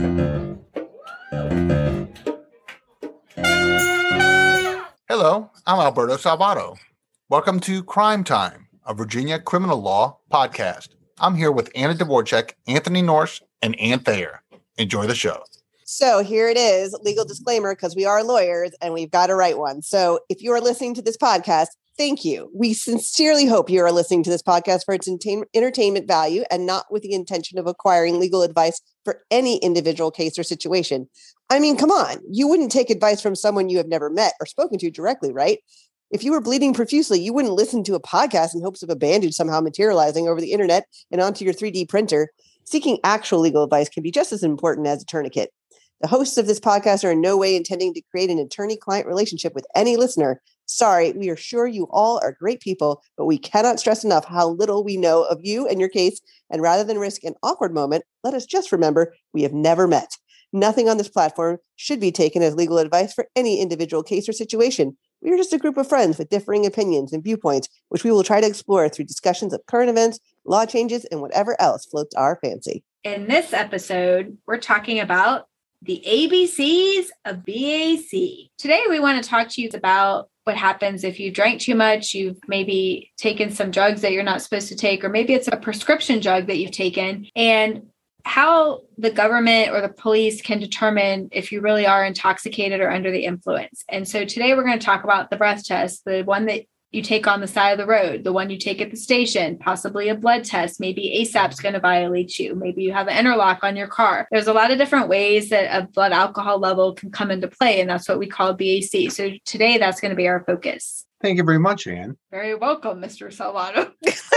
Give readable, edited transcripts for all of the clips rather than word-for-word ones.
Hello, I'm Alberto Salvato. Welcome to Crime Time, a Virginia criminal law podcast. I'm here with Anna Dvorak, Anthony Norse, and Ann Thayer. Enjoy the show. So here it is, legal disclaimer, because we are lawyers and we've got to write one. So if you are listening to this podcast, thank you. We sincerely hope you are listening to this podcast for its entertainment value and not with the intention of acquiring legal advice for any individual case or situation. I mean, come on, you wouldn't take advice from someone you have never met or spoken to directly, right? If you were bleeding profusely, you wouldn't listen to a podcast in hopes of a bandage somehow materializing over the internet and onto your 3D printer. Seeking actual legal advice can be just as important as a tourniquet. The hosts of this podcast are in no way intending to create an attorney-client relationship with any listener. Sorry, we are sure you all are great people, but we cannot stress enough how little we know of you and your case. And rather than risk an awkward moment, let us just remember we have never met. Nothing on this platform should be taken as legal advice for any individual case or situation. We are just a group of friends with differing opinions and viewpoints, which we will try to explore through discussions of current events, law changes, and whatever else floats our fancy. In this episode, we're talking about the ABCs of BAC. Today, we want to talk to you about what happens if you drank too much, you've maybe taken some drugs that you're not supposed to take, or maybe it's a prescription drug that you've taken, and how the government or the police can determine if you really are intoxicated or under the influence. And so today we're going to talk about the breath test, the one that you take on the side of the road, the one you take at the station, possibly a blood test. Maybe ASAP's going to violate you. Maybe you have an interlock on your car. There's a lot of different ways that a blood alcohol level can come into play, and that's what we call BAC. So today that's going to be our focus. Thank you very much, Ann. Very welcome, Mr. Salvato.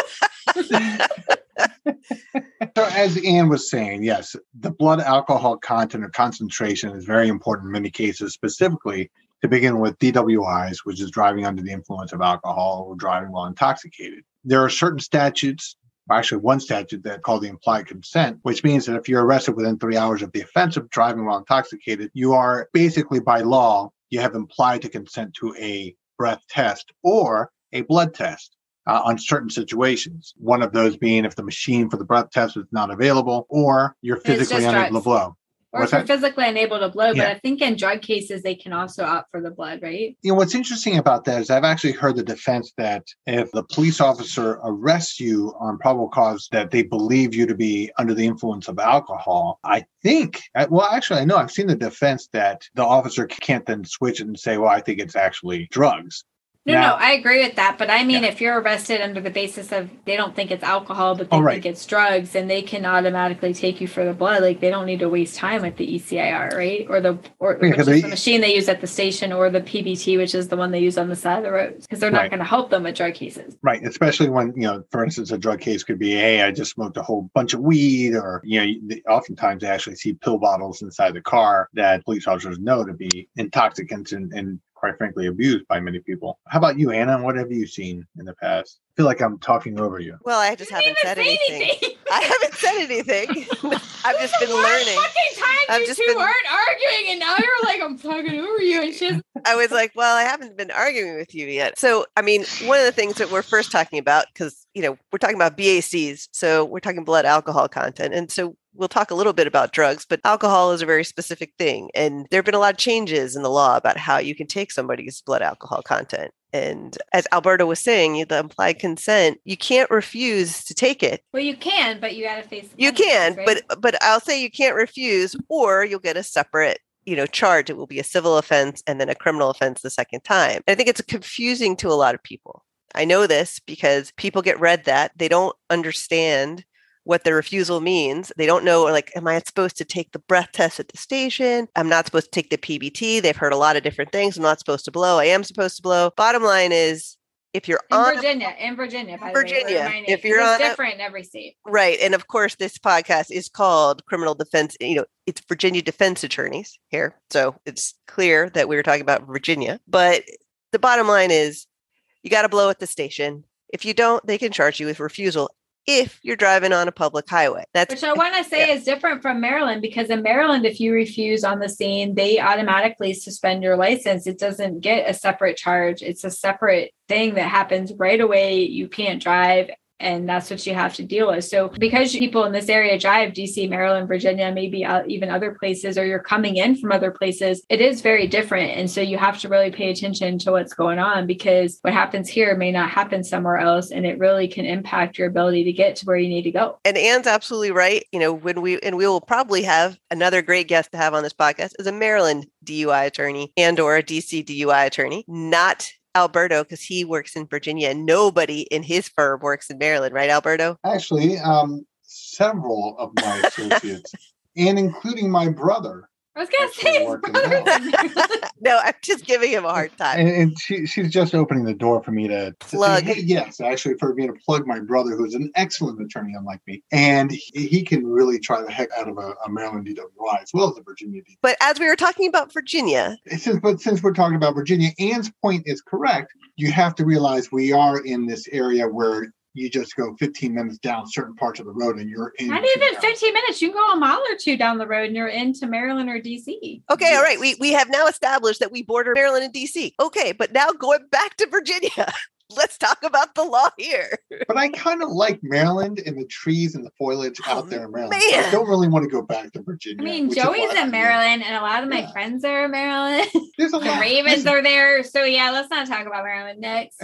So as Ann was saying, yes, the blood alcohol content or concentration is very important in many cases, specifically to begin with DWIs, which is driving under the influence of alcohol or driving while intoxicated. There are certain statutes, actually one statute that called the implied consent, which means that if you're arrested within 3 hours of the offense of driving while intoxicated, you are basically by law, you have implied to consent to a breath test or a blood test. On certain situations, one of those being if the machine for the breath test is not available or you're physically unable to blow. Or if you're physically unable to blow, but I think in drug cases, they can also opt for the blood, right? You know, what's interesting about that is I've actually heard the defense that if the police officer arrests you on probable cause that they believe you to be under the influence of alcohol, I think, well, actually, I know I've seen the defense that the officer can't then switch it and say, well, I think it's actually drugs. No, I agree with that. But I mean, if you're arrested under the basis of they don't think it's alcohol, but they think it's drugs, and they can automatically take you for the blood, like they don't need to waste time at the ECIR, right? Which is the machine they use at the station, or the PBT, which is the one they use on the side of the road, because they're not going to help them with drug cases. Right. Especially when, for instance, a drug case could be, hey, I just smoked a whole bunch of weed, or, oftentimes they actually see pill bottles inside the car that police officers know to be intoxicants and quite frankly, abused by many people. How about you, Anna? What have you seen in the past? I feel like I'm talking over you. Well, I just haven't said anything. I haven't said anything. I've just been learning. Fucking times you two weren't arguing, and now you're like, I'm talking over you and shit. I was like, well, I haven't been arguing with you yet. So, I mean, one of the things that we're first talking about, because, we're talking about BACs, so we're talking blood alcohol content. And so we'll talk a little bit about drugs, but alcohol is a very specific thing. And there have been a lot of changes in the law about how you can take somebody's blood alcohol content. And as Alberto was saying, the implied consent, you can't refuse to take it. Well, you can, but you got to face the You can, right? but I'll say you can't refuse, or you'll get a separate charge. It will be a civil offense and then a criminal offense the second time. And I think it's confusing to a lot of people. I know this because people get read that. They don't understand what the refusal means. They don't know, like, am I supposed to take the breath test at the station? I'm not supposed to take the PBT. They've heard a lot of different things. I'm not supposed to blow. I am supposed to blow. Bottom line is, if you're in Virginia, if you're on different in every state. Right. And of course, this podcast is called Criminal Defense. It's Virginia Defense Attorneys here. So it's clear that we were talking about Virginia. But the bottom line is, you got to blow at the station. If you don't, they can charge you with refusal if you're driving on a public highway. Which I want to say is different from Maryland, because in Maryland, if you refuse on the scene, they automatically suspend your license. It doesn't get a separate charge. It's a separate thing that happens right away. You can't drive And that's what you have to deal with. So because people in this area drive DC, Maryland, Virginia, maybe even other places, or you're coming in from other places, it is very different. And so you have to really pay attention to what's going on, because what happens here may not happen somewhere else. And it really can impact your ability to get to where you need to go. And Anne's absolutely right. We will probably have another great guest to have on this podcast is a Maryland DUI attorney and or a DC DUI attorney, not Alberto, because he works in Virginia and nobody in his firm works in Maryland, right, Alberto? Actually, several of my associates, and including my brother. I was going to say his brother. No, I'm just giving him a hard time. And she's just opening the door for me to plug. Say, hey, yes, actually, for me to plug my brother, who's an excellent attorney, unlike me. And he can really try the heck out of a Maryland DWI as well as a Virginia DWI. But as we were talking about Virginia. Since we're talking about Virginia, Anne's point is correct. You have to realize we are in this area where you just go 15 minutes down certain parts of the road and you're in. Not even 15 minutes. You can go a mile or two down the road and you're into Maryland or DC. Okay, yes. All right. We have now established that we border Maryland and DC. Okay, but now going back to Virginia. Let's talk about the law here. But I kind of like Maryland and the trees and the foliage out there in Maryland. Man. So I don't really want to go back to Virginia. I mean, Joey's in Maryland and a lot of my friends are in Maryland. The Ravens are there. So yeah, let's not talk about Maryland next.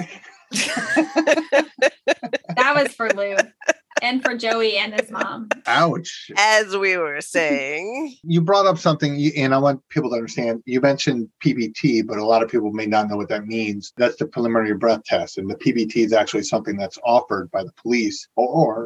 That was for Lou and for Joey and his mom. Ouch. As we were saying. You brought up something, and I want people to understand. You mentioned PBT, but a lot of people may not know what that means. That's the preliminary breath test. And the PBT is actually something that's offered by the police or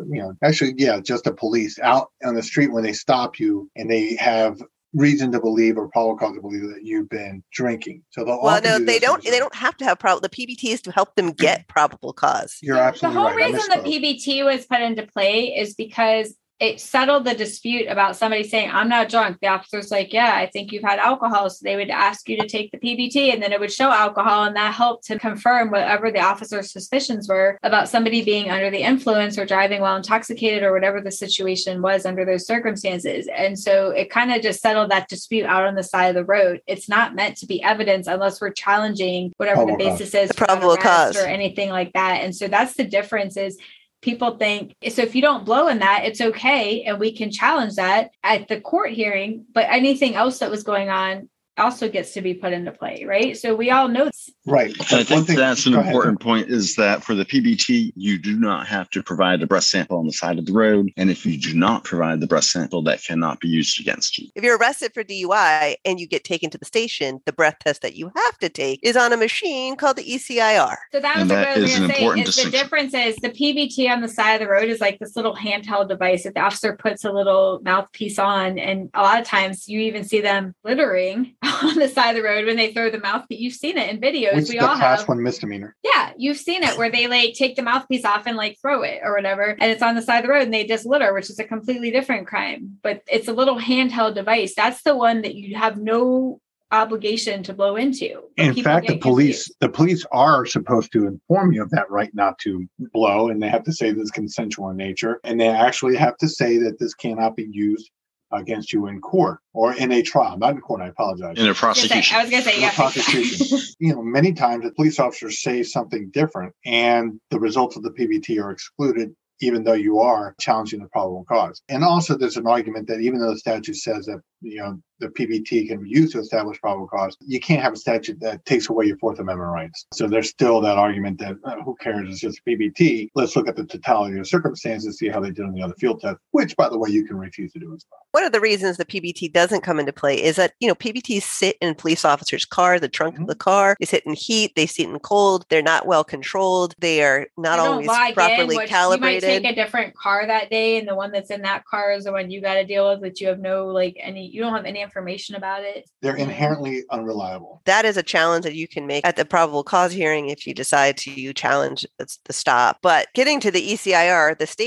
just the police out on the street when they stop you and they have reason to believe or probable cause to believe that you've been drinking. So they don't have to have probable. The PBT is to help them get probable cause. You're absolutely right. The whole reason the PBT was put into play is because it settled the dispute about somebody saying, I'm not drunk. The officer's like, yeah, I think you've had alcohol. So they would ask you to take the PBT and then it would show alcohol. And that helped to confirm whatever the officer's suspicions were about somebody being under the influence or driving while intoxicated or whatever the situation was under those circumstances. And so it kind of just settled that dispute out on the side of the road. It's not meant to be evidence unless we're challenging whatever the basis is for probable cause or anything like that. And so that's the difference is people think, so if you don't blow in that, it's okay. And we can challenge that at the court hearing, but anything else that was going on also gets to be put into play, right? So we all know this. Right. I think that's an important point is that for the PBT, you do not have to provide a breath sample on the side of the road. And if you do not provide the breath sample, that cannot be used against you. If you're arrested for DUI and you get taken to the station, the breath test that you have to take is on a machine called the ECIR. So that was what I was going to say. Is the difference is the PBT on the side of the road is like this little handheld device that the officer puts a little mouthpiece on. And a lot of times you even see them littering on the side of the road when they throw the mouthpiece. You've seen it in videos. Which we all have. Class 1 misdemeanor. Yeah, you've seen it where they like take the mouthpiece off and like throw it or whatever, and it's on the side of the road and they just litter, which is a completely different crime. But it's a little handheld device. That's the one that you have no obligation to blow into. In fact, the police are supposed to inform you of that right not to blow, and they have to say this is consensual in nature, and they actually have to say that this cannot be used against you in court or in a trial, not in court. I apologize. In a prosecution. I was going to say, yeah. Prosecution. Many times the police officers say something different and the results of the PBT are excluded, even though you are challenging the probable cause. And also there's an argument that even though the statute says that, the PBT can be used to establish probable cause, you can't have a statute that takes away your Fourth Amendment rights. So there's still that argument that who cares, it's just PBT. Let's look at the totality of circumstances, see how they did on the other field test, which, by the way, you can refuse to do as well. One of the reasons the PBT doesn't come into play is that, PBTs sit in police officers' car, the trunk of the car. They sit in heat, they sit in cold. They're not well contred. They are not always properly calibrated. You might take a different car that day, and the one that's in that car is the one you got to deal with, but you have you don't have any information about it. They're inherently unreliable. That is a challenge that you can make at the probable cause hearing if you decide to challenge the stop. But getting to the ECIR, the station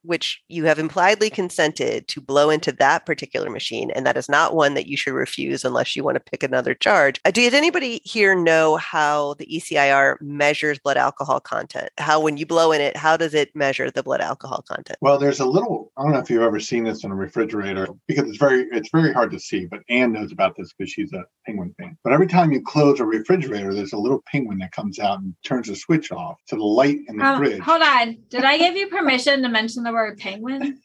which you have impliedly consented to blow into that particular machine, and that is not one that you should refuse unless you want to pick another charge. Did anybody here know how the ECIR measures blood alcohol content? How, when you blow in it, how does it measure the blood alcohol content? Well, there's a little, I don't know if you've ever seen this in a refrigerator, because it's very hard to see, but Anne knows about this because she's a penguin fan. But every time you close a refrigerator, there's a little penguin that comes out and turns the switch off. So the light in the fridge. Hold on. Did I give you permission to mention the word penguin?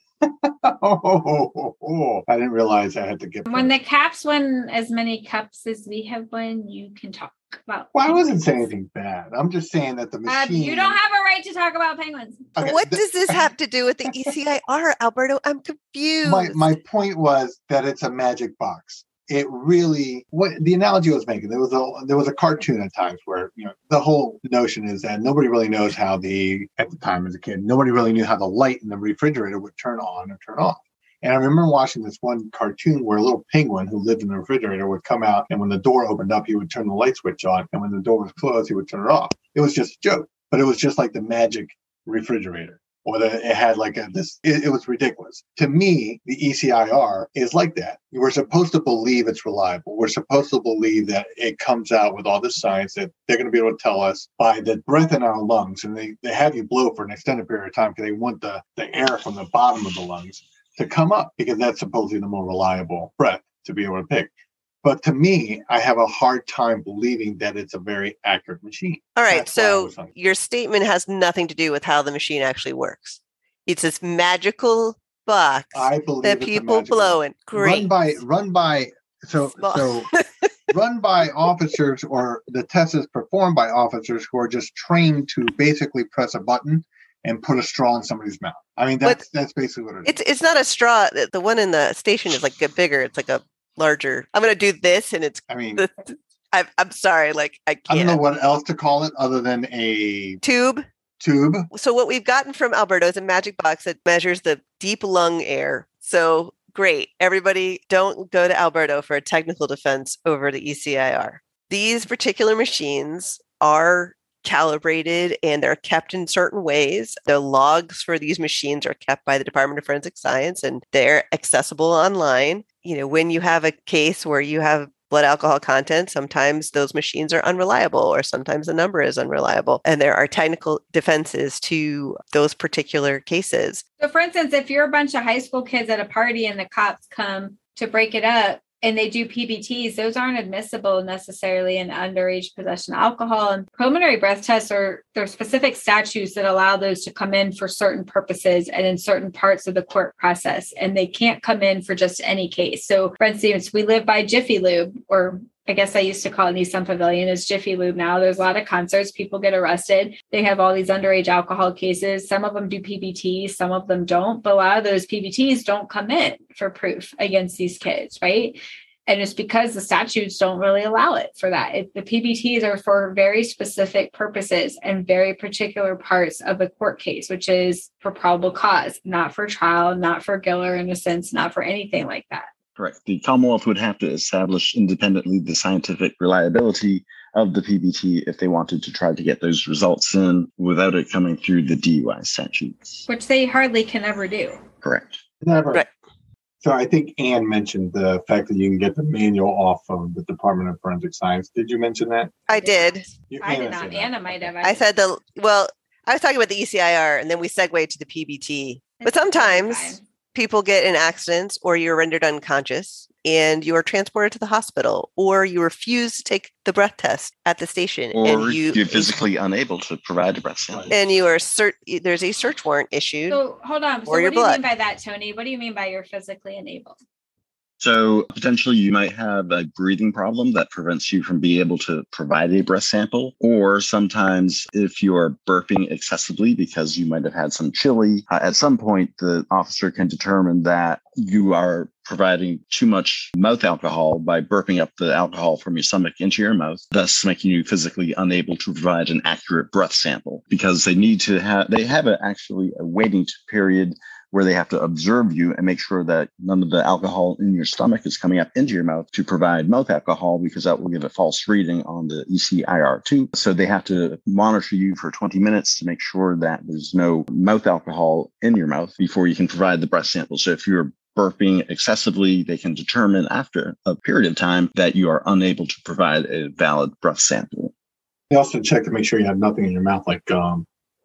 I didn't realize I had to get. When the Caps win as many cups as we have won, you can talk about. Well, I wasn't saying anything bad. I'm just saying that the machine. You don't have a right to talk about penguins. Okay, what does this have to do with the ECIR, Alberto? I'm confused. My point was that it's a magic box. It really, what the analogy I was making, there was a cartoon at times where, the whole notion is that nobody really knows how at the time as a kid, nobody really knew how the light in the refrigerator would turn on or turn off. And I remember watching this one cartoon where a little penguin who lived in the refrigerator would come out, and when the door opened up, he would turn the light switch on. And when the door was closed, he would turn it off. It was just a joke, but it was just like the magic refrigerator. Or that it had like it was ridiculous. To me, the ECIR is like that. We're supposed to believe it's reliable. We're supposed to believe that it comes out with all the science that they're going to be able to tell us by the breath in our lungs. And they have you blow for an extended period of time because they want the air from the bottom of the lungs to come up, because that's supposedly the more reliable breath to be able to pick. But to me, I have a hard time believing that it's a very accurate machine. All right. So your statement has nothing to do with how the machine actually works. It's this magical box that people blow in. Great. Run by officers, or the test is performed by officers who are just trained to basically press a button and put a straw in somebody's mouth. I mean, that's basically what it is. It's not a straw. The one in the station is like bigger. It's like a larger. I'm going to do this, and it's. I mean, I'm sorry. Like I can't. I don't know what else to call it other than a tube. So what we've gotten from Alberto is a magic box that measures the deep lung air. So great, everybody, don't go to Alberto for a technical defense over the ECIR. These particular machines are calibrated and they're kept in certain ways. The logs for these machines are kept by the Department of Forensic Science, and they're accessible online. When you have a case where you have blood alcohol content, sometimes those machines are unreliable, or sometimes the number is unreliable. And there are technical defenses to those particular cases. So for instance, if you're a bunch of high school kids at a party and the cops come to break it up, and they do PBTs, those aren't admissible necessarily in underage possession of alcohol. And preliminary breath tests there are specific statutes that allow those to come in for certain purposes and in certain parts of the court process. And they can't come in for just any case. So for instance, we live by Jiffy Lube, or I guess I used to call it Nissan Pavilion, is Jiffy Lube now. There's a lot of concerts. People get arrested. They have all these underage alcohol cases. Some of them do PBTs, some of them don't. But a lot of those PBTs don't come in for proof against these kids, right? And it's because the statutes don't really allow it for that. The PBTs are for very specific purposes and very particular parts of a court case, which is for probable cause, not for trial, not for guilt or innocence, not for anything like that. Correct. The Commonwealth would have to establish independently the scientific reliability of the PBT if they wanted to try to get those results in without it coming through the DUI statutes. Which they hardly can ever do. Correct. Never. Right. So I think Anne mentioned the fact that you can get the manual off of the Department of Forensic Science. Did you mention that? I did. I did not. Anna might have. I said I was talking about the ECIR, and then we segued to the PBT. But sometimes people get in accidents, or you're rendered unconscious and you are transported to the hospital, or you refuse to take the breath test at the station, or and you're physically unable to provide a breath sample, and there's a search warrant issued. So hold on. So what do you mean by that, Tony? What do you mean by you're physically unable? So potentially you might have a breathing problem that prevents you from being able to provide a breath sample. Or sometimes if you're burping excessively because you might have had some chili, at some point the officer can determine that you are providing too much mouth alcohol by burping up the alcohol from your stomach into your mouth, thus making you physically unable to provide an accurate breath sample, because they have actually a waiting period where they have to observe you and make sure that none of the alcohol in your stomach is coming up into your mouth to provide mouth alcohol, because that will give a false reading on the ECIR2. So they have to monitor you for 20 minutes to make sure that there's no mouth alcohol in your mouth before you can provide the breath sample. So if you're burping excessively, they can determine after a period of time that you are unable to provide a valid breath sample. They also check to make sure you have nothing in your mouth like gum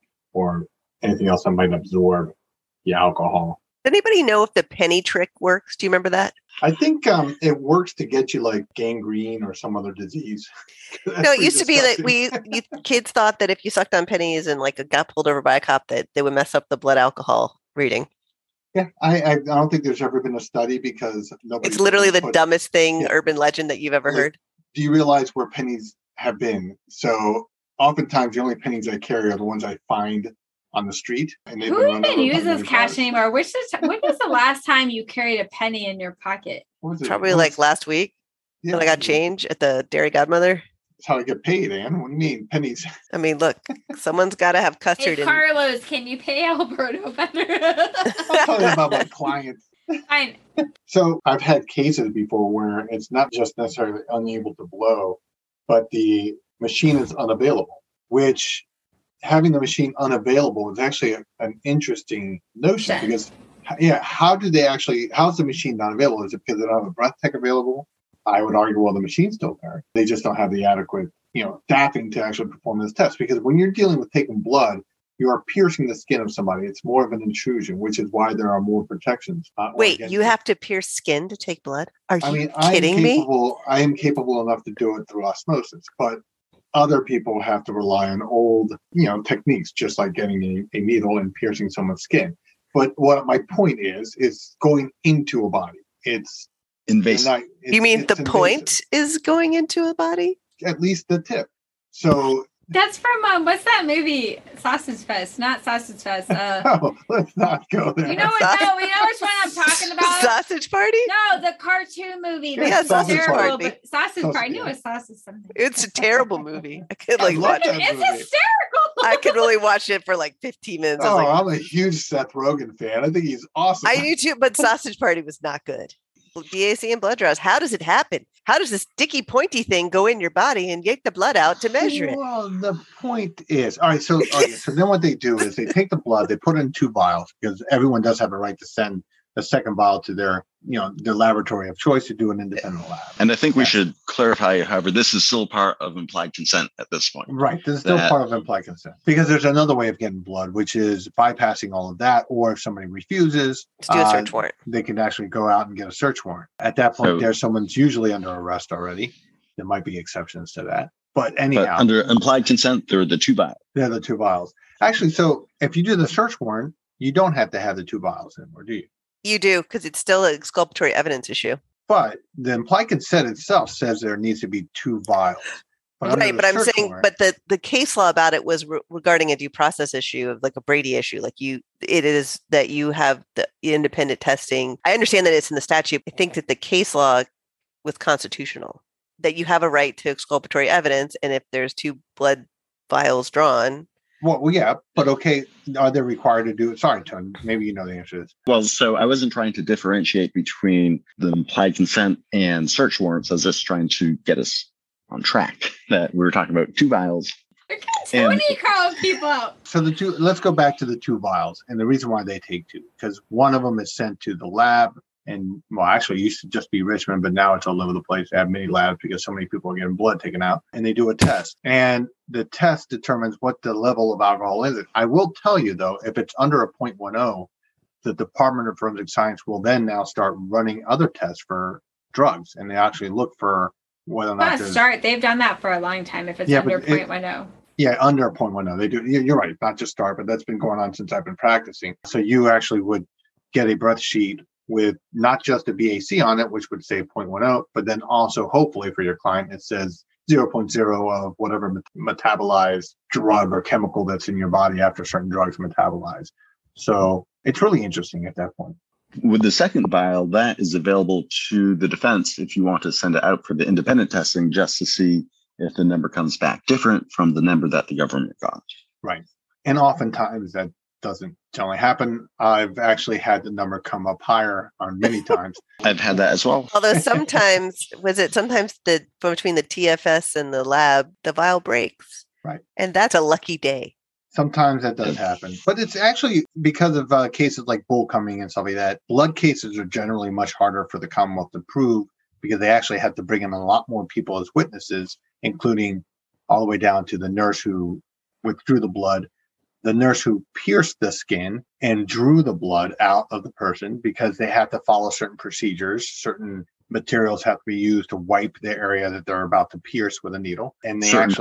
or anything else that might absorb the alcohol. Does anybody know if the penny trick works? Do you remember that? I think it works to get you like gangrene or some other disease. No, it used to be that kids thought that if you sucked on pennies and like got pulled over by a cop, that they would mess up the blood alcohol reading. Yeah, I don't think there's ever been a study because nobody. It's literally the dumbest thing, urban legend that you've ever heard. Do you realize where pennies have been? So oftentimes the only pennies I carry are the ones I find on the street. And who even uses cash anymore? When was the last time you carried a penny in your pocket? Probably like last week when I got change at the Dairy Godmother. That's how I get paid, Ann. What do you mean, pennies? I mean, look, someone's got to have custard. Hey, Carlos, can you pay Alberto better? I'm talking about my clients. Fine. So I've had cases before where it's not just necessarily unable to blow, but the machine is unavailable, which having the machine unavailable is actually an interesting notion because, how's the machine not available? Is it because they don't have a breath tech available? I would argue, well, the machine's still there. They just don't have the adequate, staffing to actually perform this test. Because when you're dealing with taking blood, you are piercing the skin of somebody. It's more of an intrusion, which is why there are more protections. Wait, you have to pierce skin to take blood? Are you kidding me? I am capable enough to do it through osmosis, but other people have to rely on old, techniques, just like getting a needle and piercing someone's skin. But what my point is going into a body. It's invasive. You mean the point is going into a body? At least the tip. So that's from what's that movie? Sausage Fest, not Sausage Fest. No, let's not go there. You know what? No, we know which one I'm talking about. Sausage Party? No, the cartoon movie. Yeah, Sausage Party. Sausage Party. I knew it was sausage something. It's a terrible movie. I could watch it. It's hysterical. I could really watch it for like 15 minutes. I'm a huge Seth Rogen fan. I think he's awesome. I do too, but Sausage Party was not good. BAC and blood draws. How does it happen? How does this sticky pointy thing go in your body and get the blood out to measure it? Well, the point is, all right, so then what they do is they take the blood, they put it in 2 vials because everyone does have a right to send a second vial to their laboratory of choice to do an independent lab. And I think we should clarify, however, this is still part of implied consent at this point. Right. This is still part of implied consent because there's another way of getting blood, which is bypassing all of that. Or if somebody refuses, to do a search warrant. They can actually go out and get a search warrant. At that point, someone's usually under arrest already. There might be exceptions to that. But anyhow. Under implied consent, there are the 2 vials. They're the 2 vials. Actually, so if you do the search warrant, you don't have to have the 2 vials anymore, do you? You do, because it's still an exculpatory evidence issue. But the implied consent itself says there needs to be 2 vials. Right, but I'm saying, but the case law about it was regarding a due process issue of like a Brady issue. Like it is that you have the independent testing. I understand that it's in the statute. I think that the case law was constitutional, that you have a right to exculpatory evidence. And if there's 2 blood vials drawn. Well, yeah, but okay, are they required to do it? Sorry, Tony, maybe you know the answer to this. Well, so I wasn't trying to differentiate between the implied consent and search warrants. I was just trying to get us on track that we were talking about 2 vials. Tony calling people out. So let's go back to the 2 vials. And the reason why they take 2, because one of them is sent to the lab. And actually it used to just be Richmond, but now it's all over the place. They have many labs because so many people are getting blood taken out, and they do a test. And the test determines what the level of alcohol is. I will tell you, though, if it's under a 0.10, the Department of Forensic Science will then now start running other tests for drugs. And they actually look for whether or not they've done that for a long time if it's under 0.10. Yeah, under a 0.10. They do. You're right. Not just start, but that's been going on since I've been practicing. So you actually would get a breath sheet with not just a BAC on it, which would say 0.10, but then also hopefully for your client, it says 0.0 of whatever metabolized drug or chemical that's in your body after certain drugs metabolize. So it's really interesting at that point. With the second vial, that is available to the defense if you want to send it out for the independent testing just to see if the number comes back different from the number that the government got. Right. And oftentimes that doesn't generally happen. I've actually had the number come up higher on many times. I've had that as well. Although sometimes between the TFS and the lab, the vial breaks. Right. And that's a lucky day. Sometimes that does happen. But it's actually because of cases like bull coming and stuff like that. Blood cases are generally much harder for the Commonwealth to prove because they actually have to bring in a lot more people as witnesses, including all the way down to the nurse who withdrew the blood, the nurse who pierced the skin and drew the blood out of the person, because they have to follow certain procedures. Certain materials have to be used to wipe the area that they're about to pierce with a needle. And they certain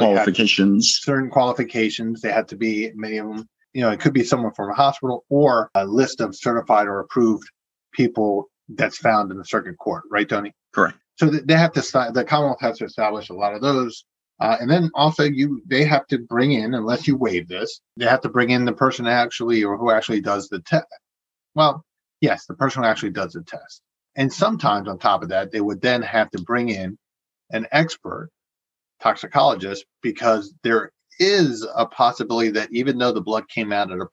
qualifications. They have to be, many of them, it could be someone from a hospital or a list of certified or approved people that's found in the circuit court. Right, Tony? Correct. So they have to, the Commonwealth has to establish a lot of those. And then also they have to bring in, unless you waive this, they have to bring in the person who actually does the test. Well, yes, the person who actually does the test. And sometimes on top of that, they would then have to bring in an expert toxicologist, because there is a possibility that even though the blood came out at a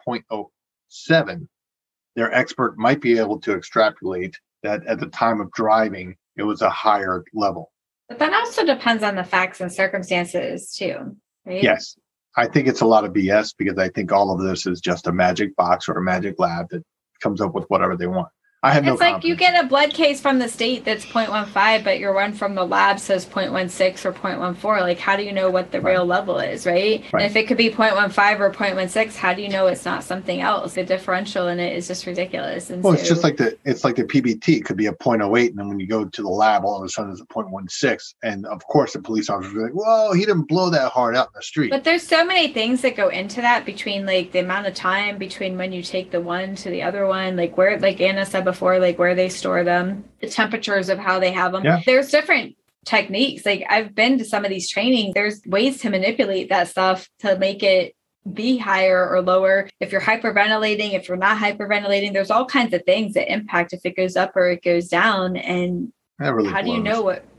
0.07, their expert might be able to extrapolate that at the time of driving, it was a higher level. But that also depends on the facts and circumstances too, right? Yes. I think it's a lot of BS, because I think all of this is just a magic box or a magic lab that comes up with whatever they want. It's like you get a blood case from the state that's 0.15, but your one from the lab says 0.16 or 0.14. Like, how do you know what the real level is, right? And if it could be 0.15 or 0.16, how do you know it's not something else? The differential in it is just ridiculous. And it's just like the PBT. It could be a 0.08, and then when you go to the lab, all of a sudden it's a 0.16. And of course, the police officer will be like, "Whoa, he didn't blow that hard out in the street." But there's so many things that go into that, between like the amount of time between when you take the one to the other one, like where, like Anna said before, like where they store them, the temperatures of how they have them. Yeah. There's different techniques. Like, I've been to some of these trainings. There's ways to manipulate that stuff to make it be higher or lower. If you're hyperventilating, if you're not hyperventilating, there's all kinds of things that impact if it goes up or it goes down. And really how do you know what?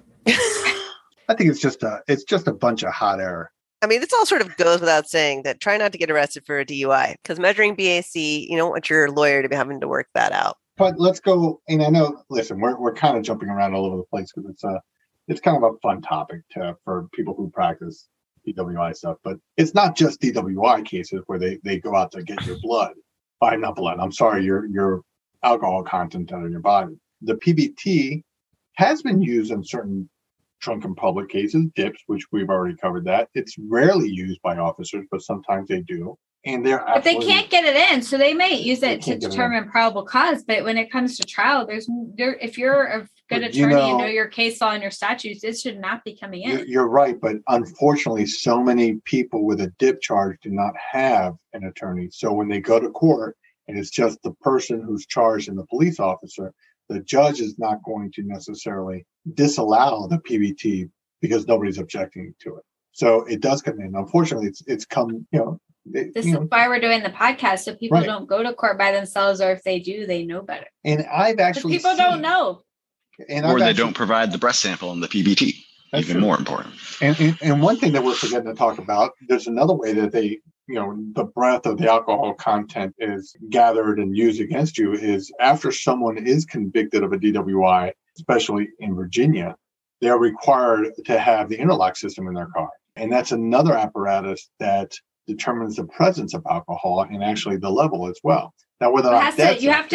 I think it's just a bunch of hot air. I mean, this all sort of goes without saying that try not to get arrested for a DUI, because measuring BAC, you don't want your lawyer to be having to work that out. But let's go. And I know, listen, we're kind of jumping around all over the place, because it's kind of a fun topic for people who practice DWI stuff. But it's not just DWI cases where they go out to get your blood. Not blood. I'm sorry, your alcohol content out of your body. The PBT has been used in certain drunken public cases, DIPS, which we've already covered that. It's rarely used by officers, but sometimes they do. And but they can't get it in, so they may use it to determine probable cause. But when it comes to trial, if you're a good attorney and know your case law and your statutes, it should not be coming in. You're right, but unfortunately, so many people with a DIP charge do not have an attorney. So when they go to court and it's just the person who's charged and the police officer, the judge is not going to necessarily disallow the PBT because nobody's objecting to it. So it does come in. Unfortunately, it's come, This is why we're doing the podcast, so people don't go to court by themselves, or if they do, they know better. And I've actually people don't know, or they don't provide the breast sample in the PBT. Even more important. And one thing that we're forgetting to talk about, there's another way that they, the breadth of the alcohol content is gathered and used against you is after someone is convicted of a DWI, especially in Virginia, they're required to have the interlock system in their car, and that's another apparatus that determines the presence of alcohol and actually the level as well. Now, whether or not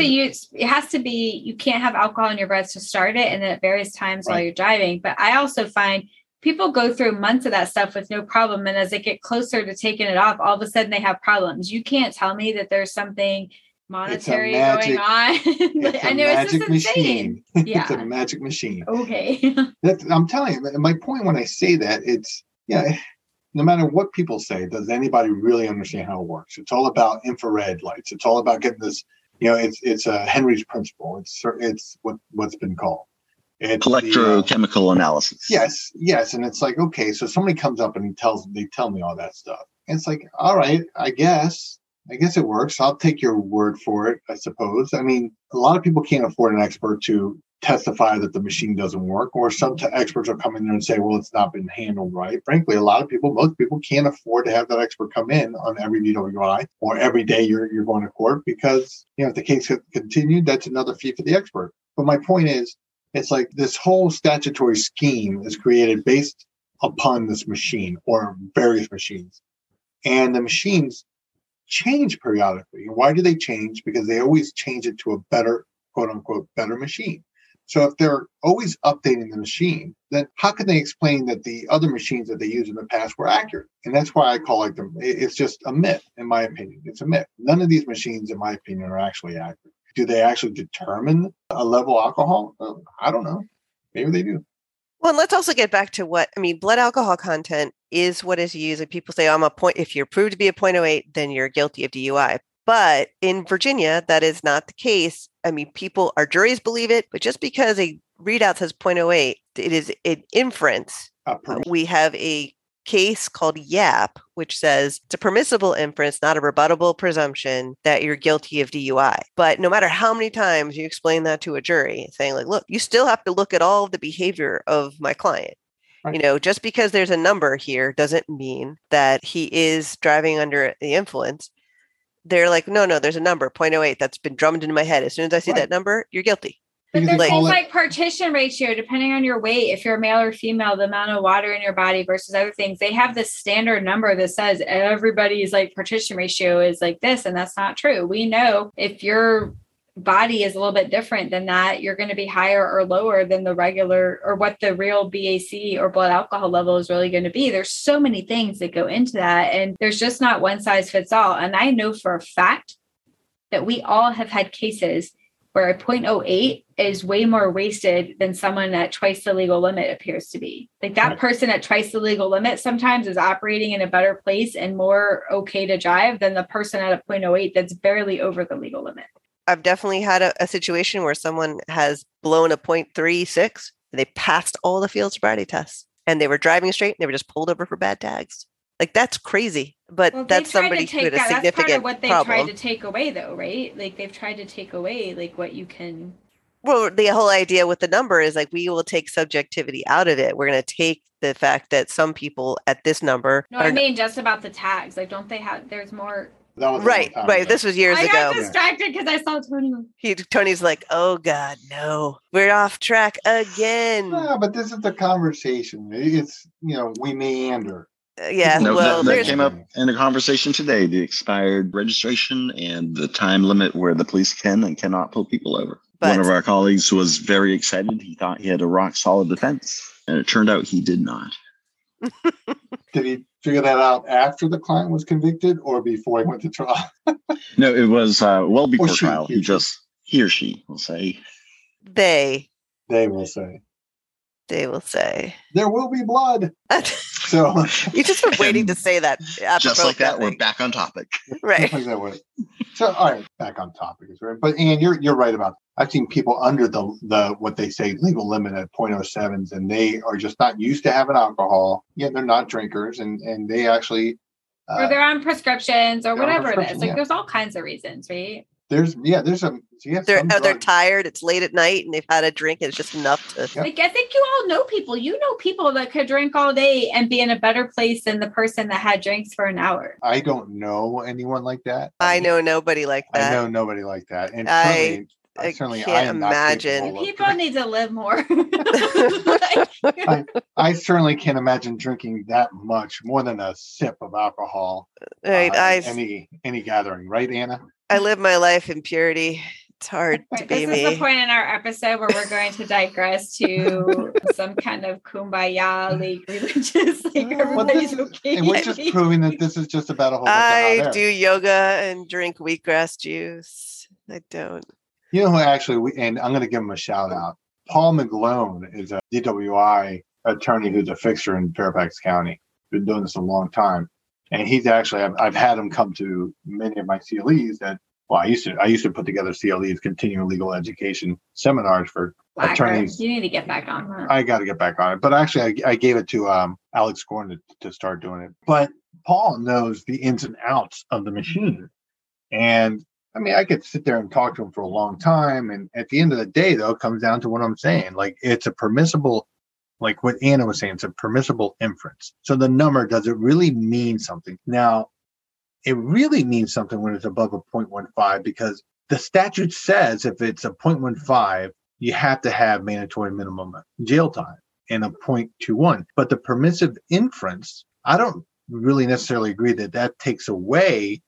you can't have alcohol in your breath to start it, and then at various times while you're driving. But I also find people go through months of that stuff with no problem. And as they get closer to taking it off, all of a sudden they have problems. You can't tell me that there's something monetary going on. I know it's just insane. Yeah. It's a magic machine. Okay. I'm telling you, my point when I say that, no matter what people say, does anybody really understand how it works? It's all about infrared lights. It's all about getting this, it's a Henry's principle. It's what's been called. It's electrochemical analysis. Yes. And it's like, okay, so somebody comes up and they tell me all that stuff. And it's like, all right, I guess, I guess it works. I'll take your word for it, I suppose. I mean, a lot of people can't afford an expert to testify that the machine doesn't work, or some experts will come in there and say, well, it's not been handled right. Frankly, most people can't afford to have that expert come in on every DWI or every day you're going to court, because, if the case continued, that's another fee for the expert. But my point is, it's like this whole statutory scheme is created based upon this machine or various machines. And the machines change periodically. And why do they change? Because they always change it to a better, quote unquote, better machine. So if they're always updating the machine, then how can they explain that the other machines that they used in the past were accurate? And that's why I call it it's just a myth, in my opinion. It's a myth. None of these machines, in my opinion, are actually accurate. Do they actually determine a level of alcohol? I don't know. Maybe they do. Well, let's also get back to blood alcohol content is what is used. And people say, if you're proved to be a 0.08, then you're guilty of DUI. But in Virginia, that is not the case. Juries believe it, but just because a readout says 0.08, it is an inference. We have a case called YAP, which says it's a permissible inference, not a rebuttable presumption that you're guilty of DUI. But no matter how many times you explain that to a jury, saying like, look, you still have to look at all of the behavior of my client. Right. Just because there's a number here doesn't mean that he is driving under the influence. They're like, no, there's a number, 0.08, that's been drummed into my head. As soon as I see that number, you're guilty. But there's things like partition ratio, depending on your weight, if you're male or female, the amount of water in your body versus other things. They have this standard number that says everybody's like partition ratio is like this, and that's not true. We know if your body is a little bit different than that, you're going to be higher or lower than the regular or what the real BAC or blood alcohol level is really going to be. There's so many things that go into that, and there's just not one size fits all. And I know for a fact that we all have had cases where a 0.08 is way more wasted than someone at twice the legal limit appears to be. Like that person at twice the legal limit sometimes is operating in a better place and more okay to drive than the person at a 0.08 that's barely over the legal limit. I've definitely had a situation where someone has blown a 0.36. They passed all the field sobriety tests and they were driving straight and they were just pulled over for bad tags. Like that's crazy, but that's somebody who had a significant problem. That's part of what they tried to take away though, right? Like they've tried to take away like what you can. Well, the whole idea with the number is like, we will take subjectivity out of it. We're going to take the fact that some people at this number. No, I mean, just about the tags. Like, don't they have, there's more. Right. This was years ago. I got distracted because I saw Tony. Tony's like, oh God, no, we're off track again. No, but this is the conversation. It's, we meander. Yeah. No, that came up in a conversation today, the expired registration and the time limit where the police can and cannot pull people over. One of our colleagues was very excited. He thought he had a rock solid defense, and it turned out he did not. Did he figure that out after the client was convicted or before he went to trial? No, it was well before trial. He or she will say. They will say. They will say. There will be blood. So you just been waiting to say that. Just like that, we're back on topic. Right. So all right, back on topic. But Ann, you're right about. I've seen people under the what they say legal limit at 0.07s, and they are just not used to having alcohol. Yeah, they're not drinkers, and they actually. Or they're on prescriptions or whatever it is. Like there's all kinds of reasons, right? There's some. They're tired. It's late at night and they've had a drink. And it's just enough to. Like I think you all know people. You know people that could drink all day and be in a better place than the person that had drinks for an hour. I don't know anyone like that. I know nobody like that. I know nobody like that. And I can't imagine. People need to live more. I certainly can't imagine drinking that much, more than a sip of alcohol. Right. Any gathering, right, Anna? I live my life in purity. It's hard to be me. This is the point in our episode where we're going to digress to some kind of kumbaya, like religious, like everybody's okay. And we're just proving that this is just about a whole bunch of hot air. Do yoga and drink wheatgrass juice. I don't. You know who actually, and I'm going to give him a shout out. Paul McGlone is a DWI attorney who's a fixture in Fairfax County. Been doing this a long time. And he's actually, I've had him come to many of my CLEs I used to put together CLEs, continuing legal education seminars for attorneys. You need to get back on that. I got to get back on it. But actually, I gave it to Alex Gordon to start doing it. But Paul knows the ins and outs of the machine. And I mean, I could sit there and talk to him for a long time. And at the end of the day, though, it comes down to what I'm saying. Like, it's a permissible, like what Anna was saying, it's a permissible inference. So the number, does it really mean something? Now, it really means something when it's above a 0.15, because the statute says if it's a 0.15, you have to have mandatory minimum jail time and a 0.21. But the permissive inference, I don't really necessarily agree that takes away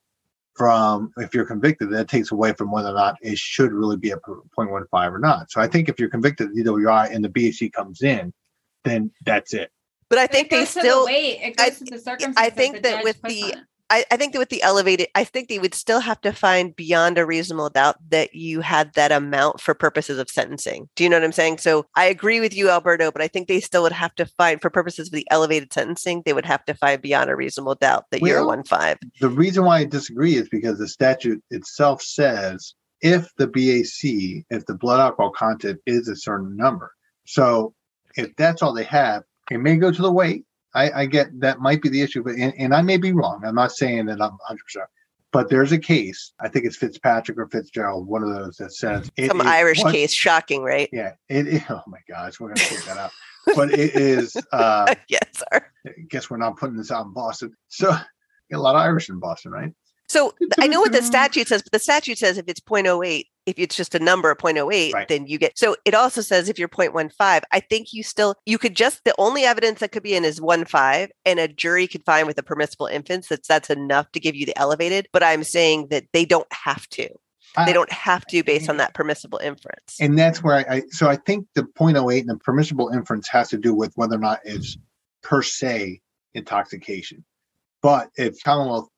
from, if you're convicted, that takes away from whether or not it should really be a 0.15 or not. So I think if you're convicted of DWI and the BAC comes in, then that's it. But I think they still, it goes to the circumstances. I think that with the, I think that with the elevated, I think they would still have to find beyond a reasonable doubt that you had that amount for purposes of sentencing. Do you know what I'm saying? So I agree with you, Alberto, but I think they still would have to find, for purposes of the elevated sentencing, they would have to find beyond a reasonable doubt that you're a 1.5. The reason why I disagree is because the statute itself says if the BAC, if the blood alcohol content is a certain number. So if that's all they have, it may go to the weight. I get that might be the issue, but and I may be wrong. I'm not saying that I'm 100%. But there's a case, I think it's Fitzpatrick or Fitzgerald, one of those that says some Irish case, shocking, right? Yeah. Oh my gosh, we're gonna take that out. But it is yes, sir. I guess we're not putting this out in Boston. So a lot of Irish in Boston, right? So I know what the statute says, but the statute says if it's 0.08, if it's just a number of 0.08, right, then you get, so it also says if you're 0.15, I think you could just, the only evidence that could be in is 1.5, and a jury could find with a permissible inference that's enough to give you the elevated. But I'm saying that they don't have to. They don't have to based on that permissible inference. And that's where I think the 0.08 and the permissible inference has to do with whether or not it's per se intoxication. But if Commonwealth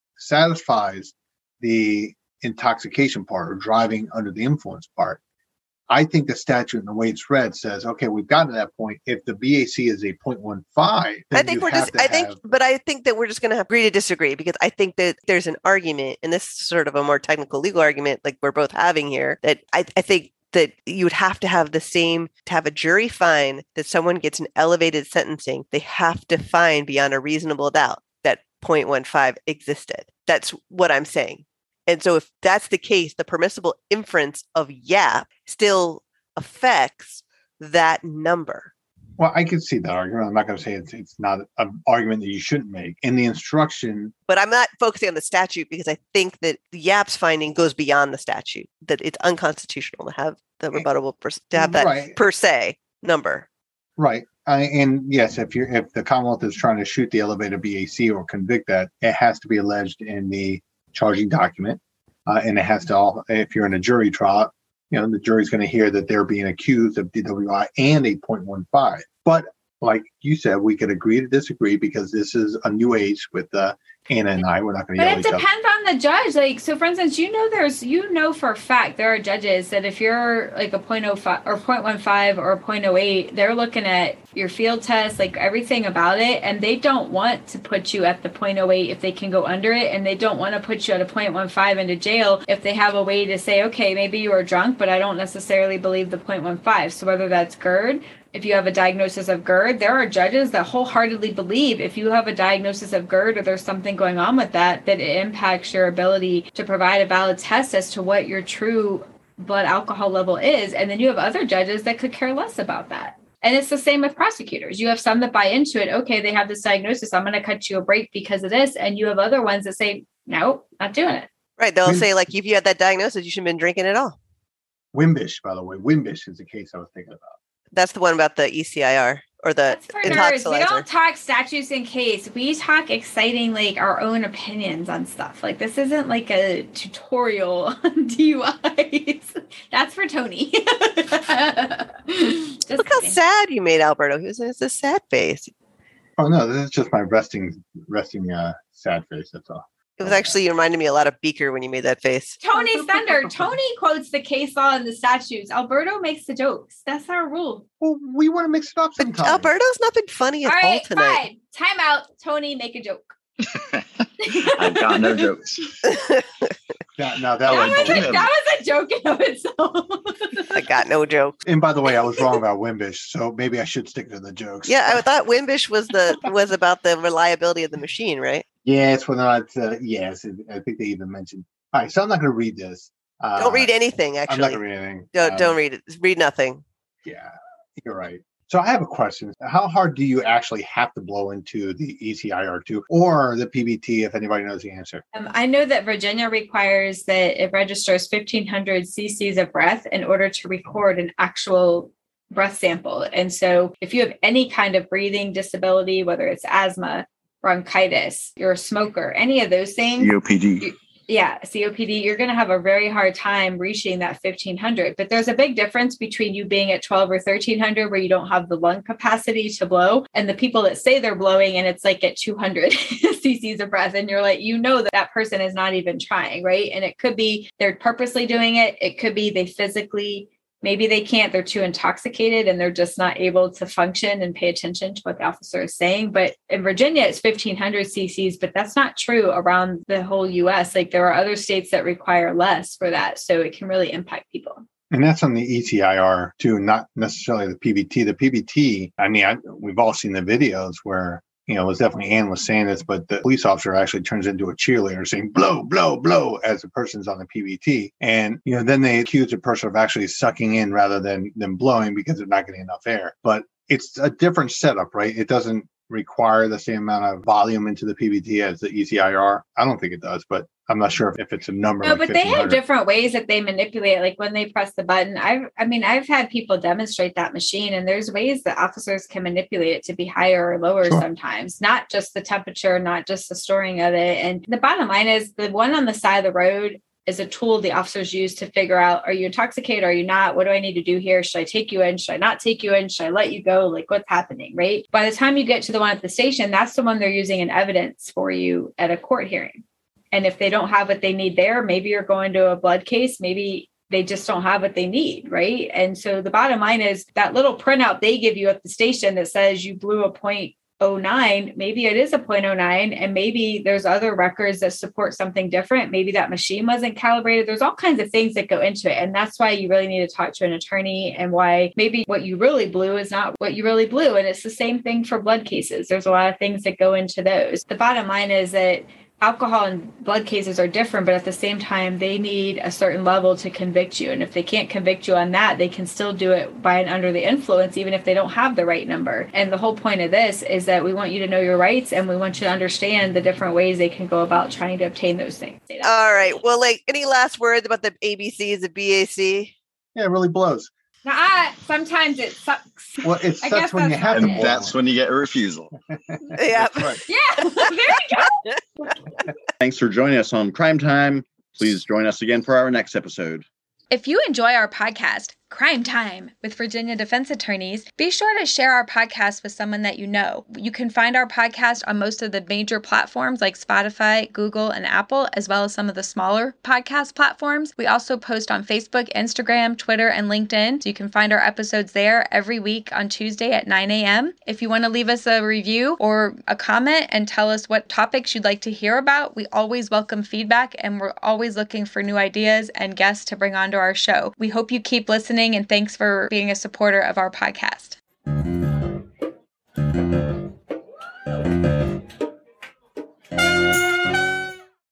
satisfies the intoxication part or driving under the influence part, I think the statute and the way it's read says, okay, we've gotten to that point. If the BAC is a 0.15, I think I think that we're just going to agree to disagree, because I think that there's an argument, and this is sort of a more technical legal argument like we're both having here, that I think that you would have to have the same, to have a jury find that someone gets an elevated sentencing, they have to find beyond a reasonable doubt that 0.15 existed. That's what I'm saying. And so if that's the case, the permissible inference of YAP still affects that number. Well, I can see that argument. I'm not going to say it's not an argument that you shouldn't make in the instruction. But I'm not focusing on the statute, because I think that the YAP's finding goes beyond the statute, that it's unconstitutional to have the rebuttable, to have that right, per se number. Right. And yes, if the Commonwealth is trying to shoot the elevated BAC or convict that, it has to be alleged in the charging document, and it has to if you're in a jury trial, the jury's going to hear that they're being accused of DWI and a 0.15. But like you said, we could agree to disagree, because this is a new age with Anna and I. We're not going to yell at each other. But it depends on the judge. Like, so for instance, for a fact there are judges that if you're like a 0.05 or 0.15 or 0.08, they're looking at your field test, like everything about it, and they don't want to put you at the 0.08 if they can go under it, and they don't want to put you at a 0.15 into jail if they have a way to say, okay, maybe you were drunk, but I don't necessarily believe the 0.15. So whether that's GERD, if you have a diagnosis of GERD, there are judges that wholeheartedly believe if you have a diagnosis of GERD or there's something going on with that it impacts your ability to provide a valid test as to what your true blood alcohol level is. And then you have other judges that could care less about that. And it's the same with prosecutors. You have some that buy into it. Okay, they have this diagnosis, I'm going to cut you a break because of this. And you have other ones that say, no, not doing it. Right. They'll say, like, if you had that diagnosis, you shouldn't have been drinking at all. Wimbish, by the way. Wimbish is the case I was thinking about. That's the one about the ECIR or the intoxilizer. We don't talk statutes in case. We talk exciting, like, our own opinions on stuff. Like, this isn't like a tutorial on DUIs. That's for Tony. Look how sad you made Alberto. He was a sad face. Oh no, this is just my resting sad face. That's all. It was actually, you reminded me a lot of Beaker when you made that face. Tony's thunder. Tony quotes the case law and the statutes. Alberto makes the jokes. That's our rule. Well, we want to mix it up sometimes. But Alberto's not been funny at all tonight. Fine. Time out. Tony, make a joke. I've got no jokes. That was a joke in of itself. I got no jokes. And by the way, I was wrong about Wimbish, so maybe I should stick to the jokes. Yeah, I thought Wimbish was about the reliability of the machine, right? Yeah, it's whether or not. Yes, I think they even mentioned All right, so I'm not going to read this. Don't read anything, I'm not actually. going to read anything. Don't read it. Read nothing. Yeah, you're right. So I have a question. How hard do you actually have to blow into the ECIR2 or the PBT, if anybody knows the answer? I know that Virginia requires that it registers 1,500 cc's of breath in order to record an actual breath sample. And so if you have any kind of breathing disability, whether it's asthma, bronchitis, you're a smoker, any of those things. COPD. COPD, you're going to have a very hard time reaching that 1,500. But there's a big difference between you being at 12 or 1,300 where you don't have the lung capacity to blow, and the people that say they're blowing and it's like at 200 cc's of breath. And you're like, that person is not even trying, right? And it could be they're purposely doing it. It could be they physically, maybe they can't, they're too intoxicated and they're just not able to function and pay attention to what the officer is saying. But in Virginia, it's 1,500 cc's, but that's not true around the whole US. Like there are other states that require less for that. So it can really impact people. And that's on the ECIR too, not necessarily the PBT. The PBT, we've all seen the videos where, it was definitely Ann was saying this, but the police officer actually turns into a cheerleader saying blow, blow, blow as the person's on the PBT. And, then they accuse the person of actually sucking in rather than blowing because they're not getting enough air. But it's a different setup, right? It doesn't require the same amount of volume into the PBT as the ECIR. I don't think it does, but I'm not sure if it's a number. No, like but they have different ways that they manipulate. Like when they press the button, I've had people demonstrate that machine, and there's ways that officers can manipulate it to be higher or lower sometimes, not just the temperature, not just the storing of it. And the bottom line is the one on the side of the road is a tool the officers use to figure out, are you intoxicated? Are you not? What do I need to do here? Should I take you in? Should I not take you in? Should I let you go? Like what's happening, right? By the time you get to the one at the station, that's the one they're using in evidence for you at a court hearing. And if they don't have what they need there, maybe you're going to a blood case, maybe they just don't have what they need, right? And so the bottom line is that little printout they give you at the station that says you blew a 0.09, maybe it is a 0.09, and maybe there's other records that support something different. Maybe that machine wasn't calibrated. There's all kinds of things that go into it. And that's why you really need to talk to an attorney, and why maybe what you really blew is not what you really blew. And it's the same thing for blood cases. There's a lot of things that go into those. The bottom line is that alcohol and blood cases are different, but at the same time, they need a certain level to convict you. And if they can't convict you on that, they can still do it by and under the influence, even if they don't have the right number. And the whole point of this is that we want you to know your rights, and we want you to understand the different ways they can go about trying to obtain those things. All right. Well, any last words about the ABCs, the BAC? Yeah, it really blows. Now, sometimes it sucks. Well, it sucks when you have to. And that's when you get a refusal. Yeah. Right. Yeah, there you go. Thanks for joining us on Crime Time. Please join us again for our next episode. If you enjoy our podcast, Crime Time with Virginia Defense Attorneys, be sure to share our podcast with someone that you know. You can find our podcast on most of the major platforms like Spotify, Google, and Apple, as well as some of the smaller podcast platforms. We also post on Facebook, Instagram, Twitter, and LinkedIn, so you can find our episodes there every week on Tuesday at 9 a.m. If you want to leave us a review or a comment and tell us what topics you'd like to hear about, we always welcome feedback, and we're always looking for new ideas and guests to bring onto our show. We hope you keep listening, and thanks for being a supporter of our podcast.